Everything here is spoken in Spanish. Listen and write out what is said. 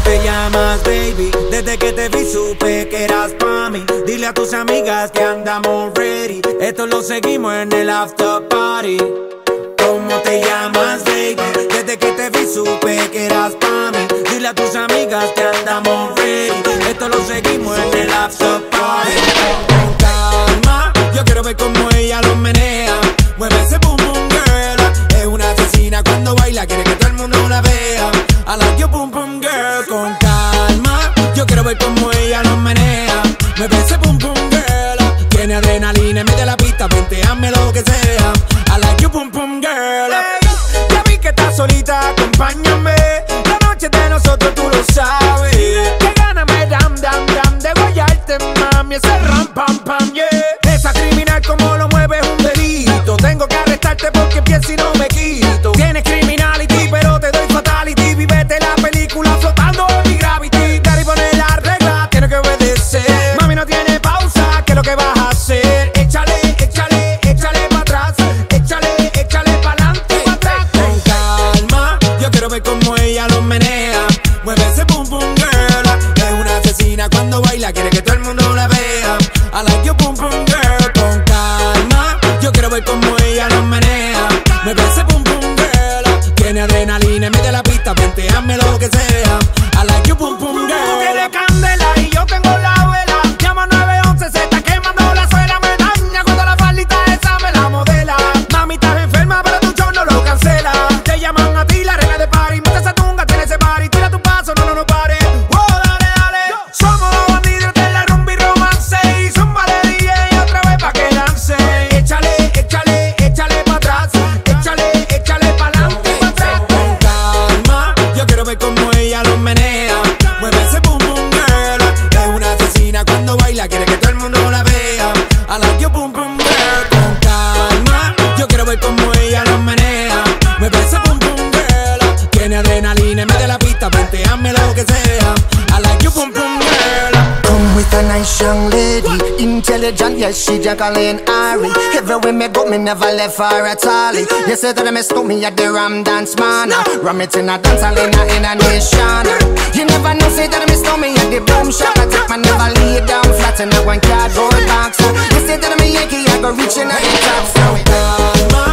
te llamas, baby? Desde que te vi supe que eras pa' mí. Dile a tus amigas que andamos ready. Esto lo seguimos en el after party. ¿Cómo te llamas, baby? Desde que te vi supe que eras pa' mí. Dile a tus amigas que andamos ready. Esto lo seguimos en el after party. Con calma, yo quiero ver cómo ella lo menea. Mueve ese boom boom girl. Es una asesina cuando baila, quiere que todo el mundo la vea. I like your boom boom girl. Con calma, yo quiero ver cómo ella lo menea. Mueve ese boom boom girl. Tiene adrenalina, mete la pista, venteame lo que sea. I like your boom boom girl. Hey, ya vi que estás solita, acompáñame. La noche de nosotros tú lo sabes. Que gana me dam dam dam de guayarte, mami. Ese ram pam pam, yeah. Esa criminal como lo mueve es un delito. Tengo que arrestarte porque pienso y no me quito. Tienes criminality pero te doy fatality. Vívete la película flotando en mi gravity. Daddy pone la regla, tiene que obedecer. Mami no tiene pausa, ¿qué es lo que vas a hacer? Échale, échale, échale pa' atrás. Échale, échale pa'lante y pa' atrás. Con calma, yo quiero ver cómo ella lo menea. Mueve ese boom boom girl. Es una asesina cuando baila, quiere que todo el mundo la vea. I like your boom boom girl. Con calma, yo quiero ver cómo ella lo menea. Mueve ese boom boom girl. Tiene adrenalina, mete la pista, venteame lo que sea. I like your boom boom girl. Tú tienes candela y yo tengo la vela. Llama 911, se está quemando la suela. Me daña cuando la faldita esa me la modela. Mami, estás enferma, pero tu show no lo cancela. Te llaman a ti, la regla de party. Mete esa tunga, tiene ese party. Tira tu paso, no pare. Wow, dale, dale. Somos los bandidos de la rumba y romance. Y zumba de DJ otra vez pa' que lance. Échale, échale, échale pa' atrás. Échale, échale pa'lante y pa' atrás. Con calma, yo quiero ver cómo ella lo menea. Mueve ese boom boom girl. Es una asesina cuando baila, quiere que todo el mundo la vea. I like your boom boom girl. Con calma, yo quiero ver cómo ella lo menea. Mueve ese boom boom girl. Tiene adrenalina, mete la pista, venteame lo que sea. I like your boom boom girl. Come with a nice young lady, intelligent, yes, she Jacqueline Ari. Everywhere me go, me never left her at all. You say that me stole me at the Ram Dance Man. Ram it in a dance hall in a nation. You never know, say that me stole me at the Boom Shop. I take my never lay down flat in a one cardboard box. You say that me Yankee, I go reaching at the top. So